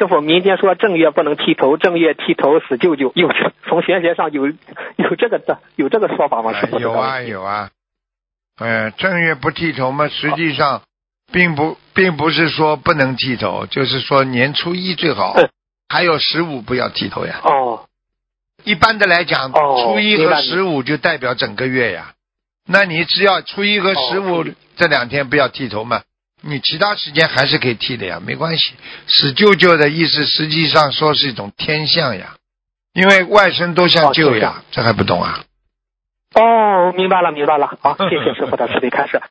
师傅，民间说正月不能剃头，正月剃头死舅舅，从玄学上有这个说法吗？师傅？ 有啊。正月不剃头嘛，实际上并不是说不能剃头，就是说年初一最好，还有15不要剃头呀。一般的来讲，初一和15就代表整个月呀。那你只要初一和15这2天不要剃头嘛，你其他时间还是可以剃的呀，没关系。死舅舅的意思实际上说是一种天象呀，因为外甥都像舅呀，这还不懂啊？ 明白了。好，谢谢师傅的慈悲开示。